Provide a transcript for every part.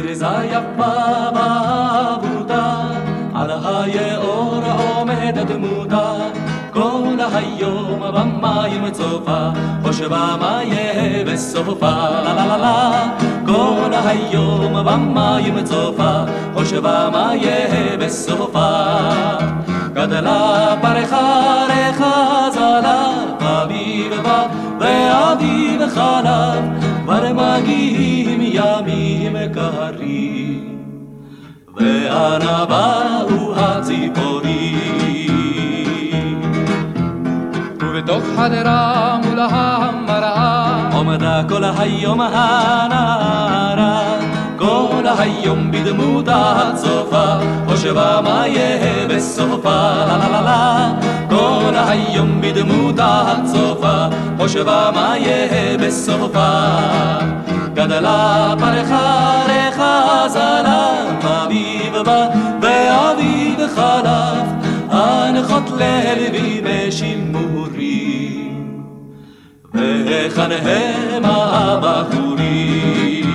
תרזה יפה בעבודה, על היאור עומדת דמותה, כל היום במים צופה, חושבה מה יהיה בסופה, לה לה לה לה. כל היום במים צופה, חושבה מה יהיה בסופה. גדלה פרחה רחזלה, אביב בא ואביב חלף, כבר מגיעים ימים קרים, ואנה באו הציפורים. ובתוך חדרה מול המראה עומדה כל היום הנערה, כל היום בדמותה צופה, חושבה מה יהיה בסופה, לה לה לה לה. כל היום בדמותה צופה, חושבה מה יהיה בסופה. גדלה פרחה רחזלה, אביב בא ואביב חלף, הנחות ללבי בשימורים, והיכן הם הבחורים.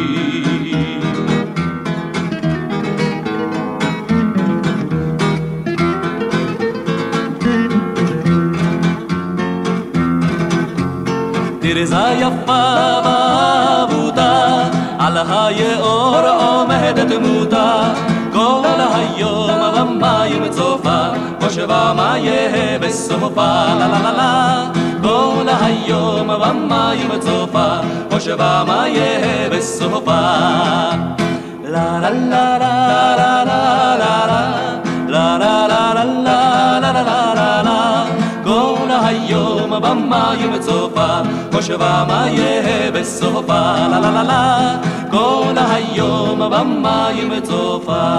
תרזה יפה בעבודה, על היאור עומדת דמותה, כל היום במים צופה, חושבה מה יהיה בסופה, לה לה לה לה. כל היום במים צופה, חושבה מה יהיה בסופה. לה לה לה לה לה לה לה לה לה לה לה לה לה לה. כל היום במים צופה, חושבה מה יהיה בסופה, לה לה לה לה. כל היום במים צופה,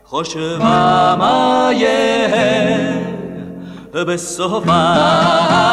חושבה מה יהיה בסופה.